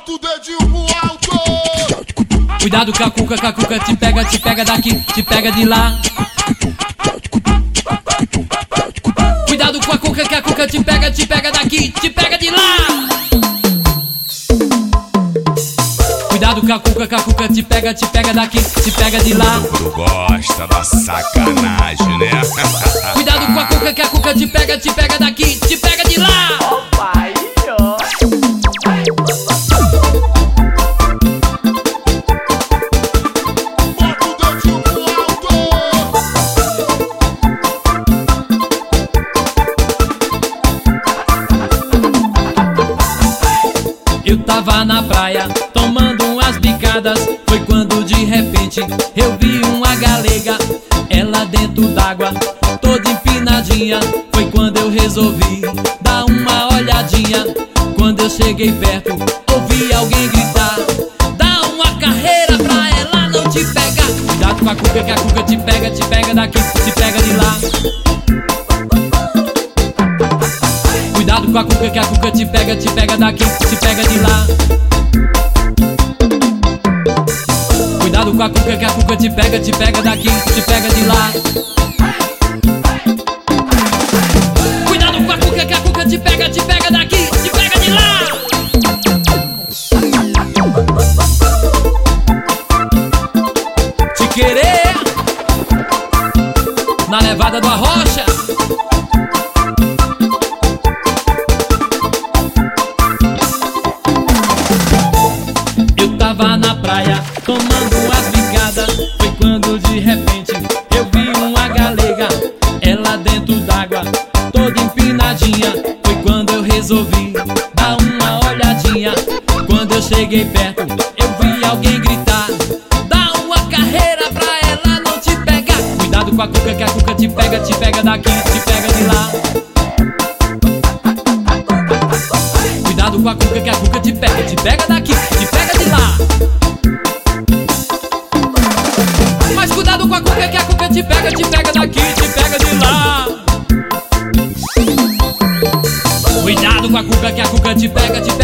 Bota o dedinho pro alto. Cuidado com a cuca te pega daqui, te pega de lá. Cuidado com a cuca te pega daqui, te pega de lá. Cuidado com a cuca te pega daqui, te pega de lá. Tu gosta da sacanagem, né? Cuidado com a cuca te pega daqui, te pega de lá. Pai, ó. Bota o dedinho pro alto. Eu tava na praia tomando umas bicadas. Foi quando de repente eu vi uma galega, ela dentro d'água, toda empinadinha. Foi quando eu resolvi dar uma olhadinha. Quando eu cheguei perto, ouvi alguém gritar: dá uma carreira pra ela não te pegar. Cuidado com a cuca que a cuca te pega daqui, te pega de lá. Cuidado com a cuca que a cuca te pega daqui, te pega de lá. Cuidado com a cuca que a cuca te pega daqui, te pega de lá. Cuidado com a cuca que a cuca te pega daqui, te pega de lá. Te querer na levada do Arrocha. Eu tava na praia tomando umas bicadas. Foi quando de repente eu vi uma galega, ela dentro d'água, toda empinadinha. Foi quando eu resolvi dar uma olhadinha. Quando eu cheguei perto, eu vi alguém gritar: dá uma carreira pra ela não te pegar. Cuidado com a cuca que a cuca te pega daqui, te pega de lá. Cuidado com a cuca que a cuca te pega daqui, te pega de lá. Mas cuidado com a cuca que a cuca te pega daqui, te pega de lá. Cuidado com a cuca que a cuca te pega